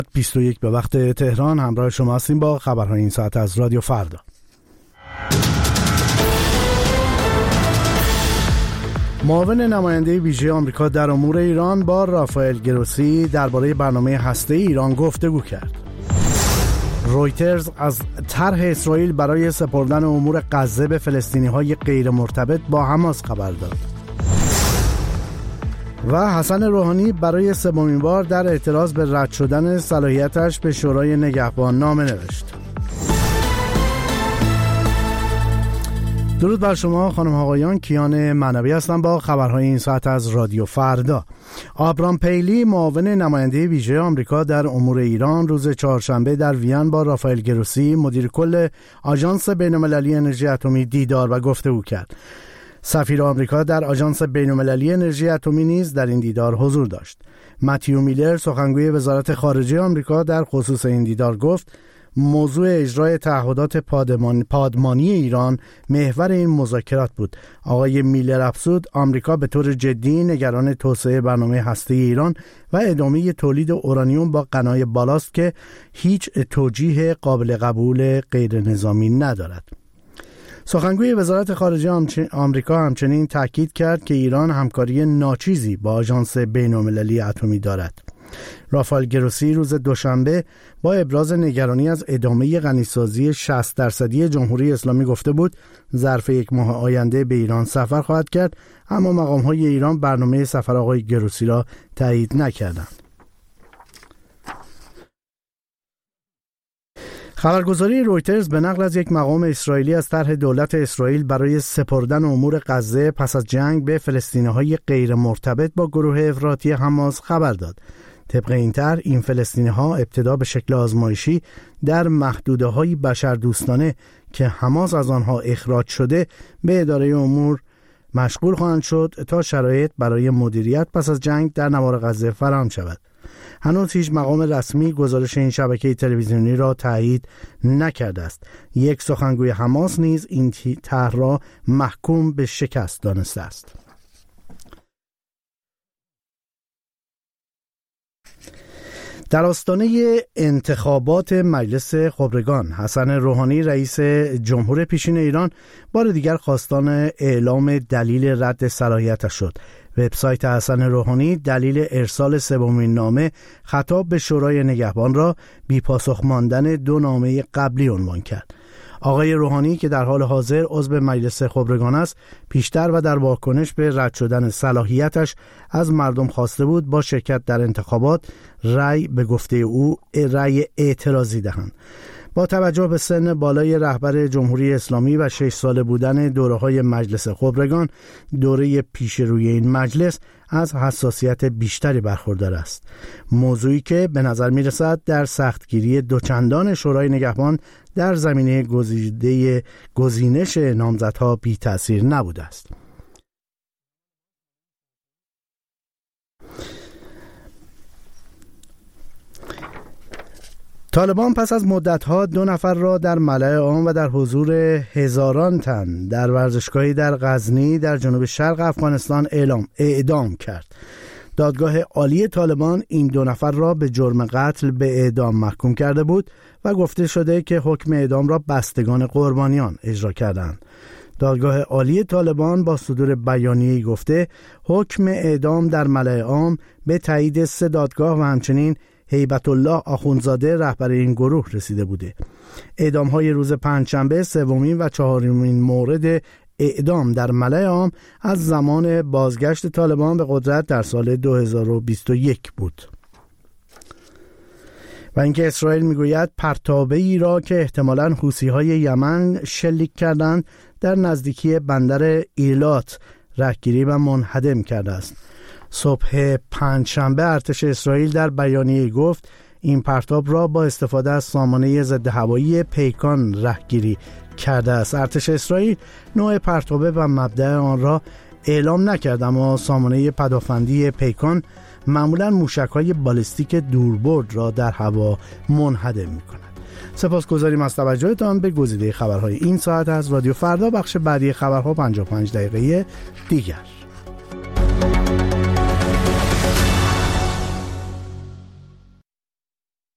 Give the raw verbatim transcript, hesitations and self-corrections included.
بیست و یک به وقت تهران همراه شما هستیم با خبرهای این ساعت از رادیو فردا. معاون نماینده ویژه آمریکا در امور ایران با رافائل گروسی درباره برنامه هسته‌ای ایران گفتگو کرد. رویترز از طرح اسرائیل برای سپردن امور غزه به فلسطینی‌های غیر مرتبط با حماس خبر داد. و حسن روحانی برای سومین بار در اعتراض به رد شدن صلاحیتش به شورای نگهبان نامه نوشت. درود بر شما خانم آقایان، کیان معنوی هستم با خبرهای این ساعت از رادیو فردا. آبرام پیلی معاون نماینده ویژه آمریکا در امور ایران روز چهارشنبه در وین با رافائل گروسی مدیر کل آژانس بین‌المللی انرژی اتمی دیدار و گفتگو کرد. سفیر آمریکا در آژانس بین‌المللی انرژی اتمی نیز در این دیدار حضور داشت. متیو میلر سخنگوی وزارت خارجه آمریکا در خصوص این دیدار گفت موضوع اجرای تعهدات پادمان، پادمانی ایران محور این مذاکرات بود. آقای میلر افزود آمریکا به طور جدی نگران توسعه برنامه هسته‌ای ایران و ادامه تولید اورانیوم با غنای بالاست که هیچ توجیه قابل قبول غیر نظامی ندارد. سخنگوی وزارت خارجه آمریکا همچنین تاکید کرد که ایران همکاری ناچیزی با آژانس بین‌المللی اتمی دارد. رافائل گروسی روز دوشنبه با ابراز نگرانی از ادامه غنیسازی شصت درصدی جمهوری اسلامی گفته بود ظرف یک ماه آینده به ایران سفر خواهد کرد، اما مقام‌های ایران برنامه سفر آقای گروسی را تایید نکردند. خبرگزاری رویترز به نقل از یک مقام اسرائیلی از طرح دولت اسرائیل برای سپردن امور غزه پس از جنگ به فلسطینی‌های غیر مرتبط با گروه افراطی حماس خبر داد. طبق این طرح این فلسطینی‌ها ابتدا به شکل آزمایشی در محدوده‌های بشردوستانه که حماس از آنها اخراج شده به اداره امور مشغول خواهند شد تا شرایط برای مدیریت پس از جنگ در نوار غزه فراهم شود. هنوز هیچ مقام رسمی گزارش این شبکه تلویزیونی را تایید نکرده است. یک سخنگوی حماس نیز این طرح را محکوم به شکست دانسته است. در آستانه انتخابات مجلس خبرگان، حسن روحانی رئیس جمهور پیشین ایران بار دیگر خواستان اعلام دلیل رد صلاحیتش شد. وبسایت حسن روحانی دلیل ارسال سومین نامه خطاب به شورای نگهبان را بی پاسخ ماندن دو نامه قبلی عنوان کرد. آقای روحانی که در حال حاضر عضو مجلس خبرگان است، پیشتر و در واکنش به رد شدن صلاحیتش از مردم خواسته بود با شرکت در انتخابات رأی به گفته او رأی اعتراضی دهند. با توجه به سن بالای رهبر جمهوری اسلامی و شش ساله بودن دوره‌های مجلس خبرگان، دوره پیش روی این مجلس از حساسیت بیشتری برخوردار است. موضوعی که به نظر می‌رسد در سختگیری دوچندان شورای نگهبان در زمینه گزیده گزینش نامزدها بی تأثیر نبوده است. طالبان پس از مدت‌ها دو نفر را در ملأ عام و در حضور هزاران تن در ورزشگاهی در غزنی در جنوب شرق افغانستان اعلام اعدام کرد. دادگاه عالی طالبان این دو نفر را به جرم قتل به اعدام محکوم کرده بود و گفته شده که حکم اعدام را بستگان قربانیان اجرا کردند. دادگاه عالی طالبان با صدور بیانیه‌ای گفته حکم اعدام در ملأ عام به تایید سه دادگاه و همچنین هیبت الله آخوندزاده رهبر این گروه رسیده بوده. اعدام‌های روز پنجشنبه سومین و چهارمین مورد اعدام در ملأ عام از زمان بازگشت طالبان به قدرت در سال دو هزار و بیست و یک بود. و اینکه اسرائیل میگوید پرتابه‌ای را که احتمالاً حوثی‌های یمن شلیک کردند در نزدیکی بندر ایلات رهگیری و منهدم کرده است. صبح پنجشنبه ارتش اسرائیل در بیانیه گفت این پرتاب را با استفاده از سامانه ضد هوایی پیکان رهگیری کرده است. ارتش اسرائیل نوع پرتابه و مبدأ آن را اعلام نکرد، اما سامانه پدافندی پیکان معمولاً موشک‌های بالستیک دوربرد را در هوا منهدم می‌کند. سپاسگزاریم از توجهتان به گزیده خبرهای این ساعت از رادیو فردا. بخش بعدی خبرها پنجاه و پنج دقیقه دیگر.